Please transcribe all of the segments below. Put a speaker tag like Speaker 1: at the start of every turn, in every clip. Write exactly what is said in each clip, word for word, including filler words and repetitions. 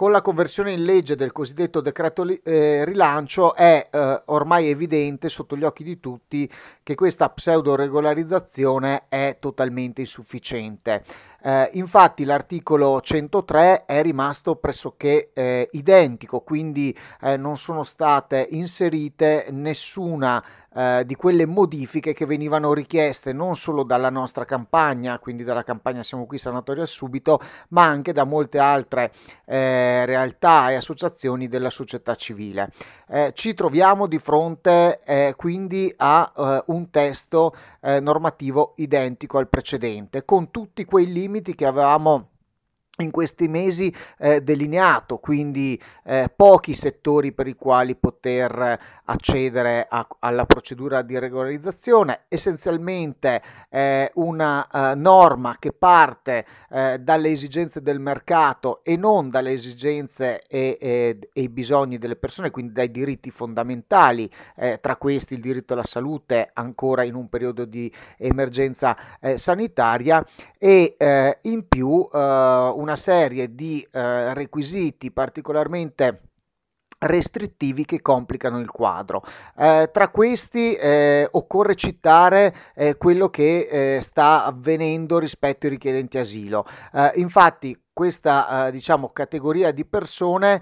Speaker 1: con la conversione in legge del cosiddetto decreto eh, rilancio è eh, ormai evidente sotto gli occhi di tutti che questa pseudo regolarizzazione è totalmente insufficiente. Eh, infatti l'articolo centotré è rimasto pressoché eh, identico, quindi eh, non sono state inserite nessuna eh, di quelle modifiche che venivano richieste non solo dalla nostra campagna, quindi dalla campagna Siamo qui Sanatoria Subito, ma anche da molte altre eh, realtà e associazioni della società civile. Eh, ci troviamo di fronte eh, quindi a eh, un testo eh, normativo identico al precedente, con tutti quei limiti che avevamo in questi mesi eh, delineato, quindi eh, pochi settori per i quali poter accedere a, alla procedura di regolarizzazione, essenzialmente eh, una eh, norma che parte eh, dalle esigenze del mercato e non dalle esigenze e, e, e i bisogni delle persone, quindi dai diritti fondamentali, eh, tra questi il diritto alla salute ancora in un periodo di emergenza eh, sanitaria, e eh, in più eh, una serie di eh, requisiti particolarmente restrittivi che complicano il quadro. Eh, tra questi eh, occorre citare eh, quello che eh, sta avvenendo rispetto ai richiedenti asilo. Eh, infatti questa eh, diciamo categoria di persone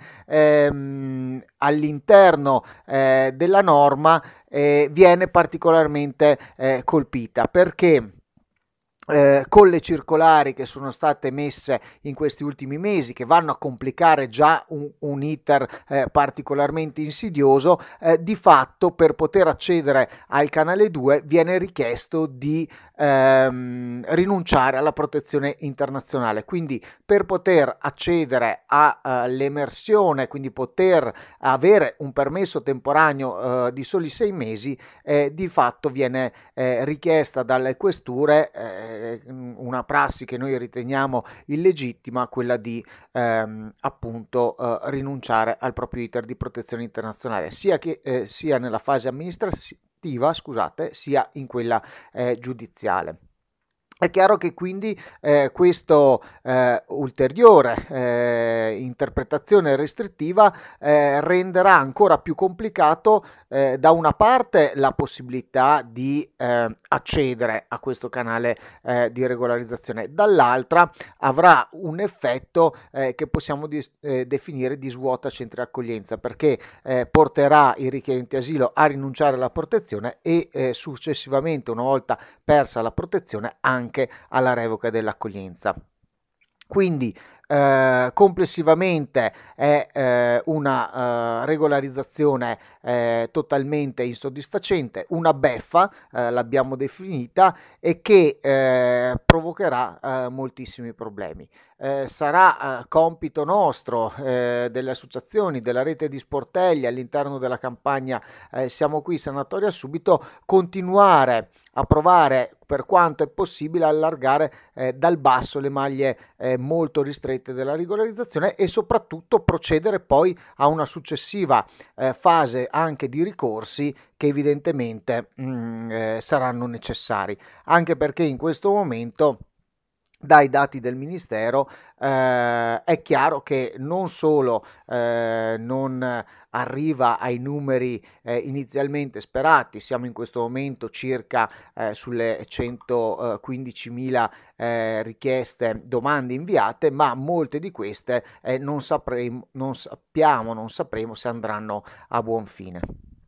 Speaker 1: ehm, all'interno eh, della norma eh, viene particolarmente eh, colpita perché Eh, con le circolari che sono state emesse in questi ultimi mesi, che vanno a complicare già un, un iter eh, particolarmente insidioso, eh, di fatto per poter accedere al canale due viene richiesto di ehm, rinunciare alla protezione internazionale. Quindi per poter accedere all'emersione, quindi poter avere un permesso temporaneo eh, di soli sei mesi, eh, di fatto viene eh, richiesta dalle questure eh, una prassi che noi riteniamo illegittima, quella di ehm, appunto eh, rinunciare al proprio iter di protezione internazionale, sia che eh, sia nella fase amministrativa, scusate, sia in quella eh, giudiziale. È chiaro che quindi eh, questa eh, ulteriore eh, interpretazione restrittiva eh, renderà ancora più complicato eh, da una parte la possibilità di eh, accedere a questo canale eh, di regolarizzazione, dall'altra avrà un effetto eh, che possiamo di, eh, definire di svuota centri accoglienza, perché eh, porterà i richiedenti asilo a rinunciare alla protezione e eh, successivamente, una volta persa la protezione, anche alla revoca dell'accoglienza. Quindi eh, complessivamente è eh, una eh, regolarizzazione eh, totalmente insoddisfacente, una beffa, eh, l'abbiamo definita, e che eh, provocherà eh, moltissimi problemi. Eh, sarà eh, compito nostro, eh, delle associazioni, della rete di sportelli all'interno della campagna eh, Siamo qui Sanatoria Subito, continuare a provare per quanto è possibile allargare eh, dal basso le maglie eh, molto ristrette della regolarizzazione e soprattutto procedere poi a una successiva eh, fase anche di ricorsi che evidentemente mh, eh, saranno necessari, anche perché in questo momento, dai dati del Ministero, eh, è chiaro che non solo eh, non arriva ai numeri eh, inizialmente sperati, siamo in questo momento circa eh, sulle centoquindicimila eh, richieste, domande inviate, ma molte di queste eh, non sapremo, non sappiamo, non sapremo se andranno a buon fine.